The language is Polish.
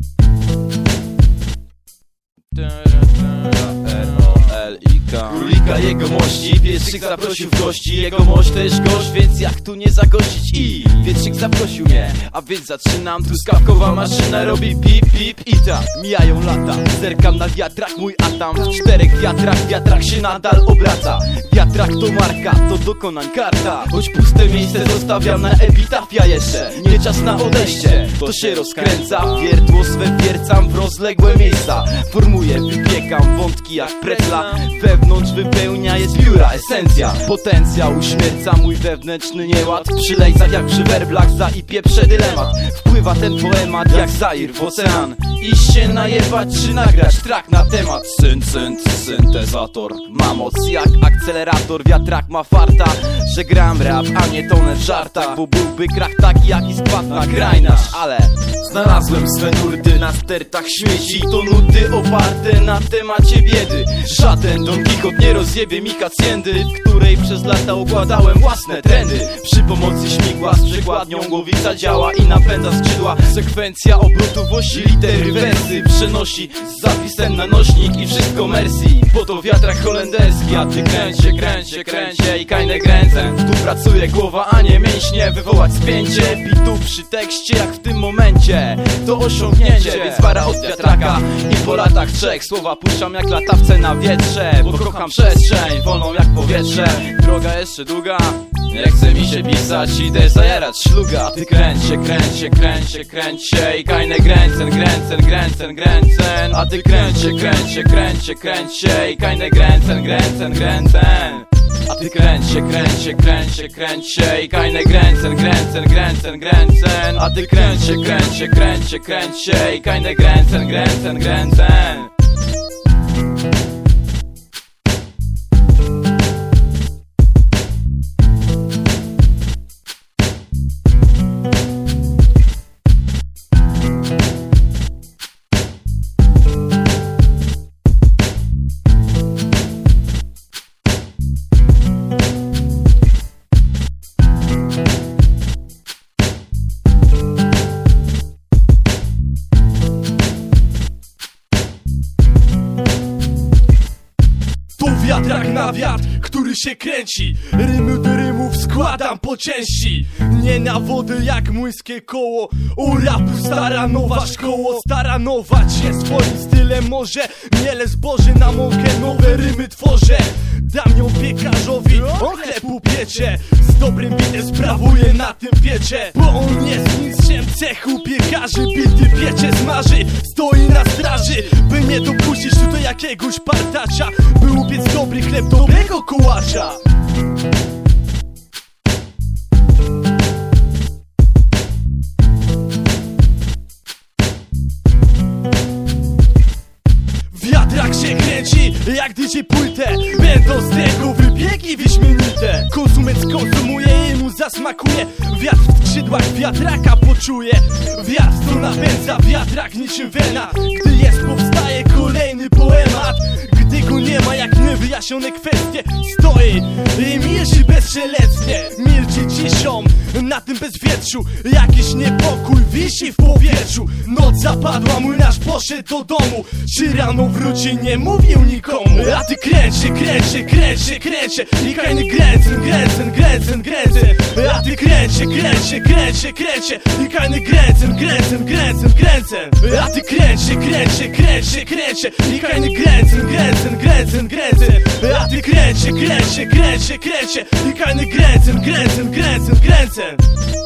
Królika jegomości, wietrzyk zaprosił w gości. Jegomość też gość, więc jak tu nie zagościć? I wietrzyk zaprosił mnie, a więc zaczynam. Truskawkowa maszyna robi pip, pip. I tak mijają lata, zerkam na wiatrak, mój atam w czterech wiatrach, wiatrak się nadal obraca. Wiatrak to marka, to dokonań karta. Choć puste miejsce zostawiam na epitafia jeszcze. Nie czas na odejście, to się rozkręca. Wiertło swe wiercam w rozległe miejsca. Formuję, wypiekam wątki jak pretla. Wewnątrz wypełnia je z biura esencja. Potencjał uśmierca mój wewnętrzny nieład. Przy lejcach jak przy werblach zaipie przedylemat. Wpływa ten poemat jak Zair w ocean. Iść się najebać czy nagrać track na temat. Syntezator ma moc jak akcelerator. Wiatrak ma farta, że gram rap, a nie tonę w żartach. Bo byłby krach taki jaki spadł na grajnasz. Ale znalazłem swe nurty na stertach śmieci. To nuty oparte na temacie biedy. Żaden Don Quixote nie rozjebie mi hacjendy, w której przez lata układałem własne trendy. Przy pomocy śmigła z przekładnią głowica działa i napędza skrzydła. Sekwencja obrotów osi, litery, wersy przenosi z zapisem na nośnik i wszystko mercy. Bo to wiatrak holenderski, a ty kręcie i kajne kręcę. Tu pracuje głowa, a nie mięśnie. Wywołać spięcie bitu przy tekście jak w tym momencie. To osiągnięcie, więc para od wiatraka. I po latach trzech słowa puszczam jak latawce na wietrze. Bo kocham przestrzeń, wolną jak powietrze. Droga jeszcze długa, nie chce mi się pisać, idę zajarać szluga. Ty kręcie i kajne kręcę. A ty kręcie i kajne kręcę. A ty kręcie i kajne kręcę. A ty kręcie i kajne kręcę. Wiatrak na wiatr, który się kręci. Rymy do rymów składam po części. Nie na wodę jak młyńskie koło. U rapu stara nowa szkoło. Staranować się swoim stylem może. Miele zboże na mąkę, nowe rymy tworzę. Dam ją piekarzowi, on chleb upiecze. Z dobrym bitem sprawuje na tym piecze. Bo on jest mistrzem cechu piekarzy. Bity piecze smaży, stoi na straży, by nie dopuścić tu do jakiegoś partacza, by upiec dobry chleb, dobrego kołacza. Wiatrak się kręci jak DJ płytę. Będą z tego wybiegi wyśmienite. Konsument skonsumuje i mu zasmakuje. Wiatr w skrzydłach wiatraka poczuje. Wiatr to napędza wiatrak niczym wena. Gdy jest powstaje kolejny poemat. Gdy go nie ma jak niewyjaśnione kwestie. Stoi i milczy bezszelecnie. Milczy ciszą na tym bezwietrzu. Jakiś niepokój wisi w powietrzu. Noc zapadła, młynarz poszedł do domu. Czy rano wróci, nie mówił nikomu. A ty kręcie i kajny kręcę. A ty kręcie i kajny kręcę. A ty kręcie i kajny kręcę. A ty kręcie i kajny kręcę.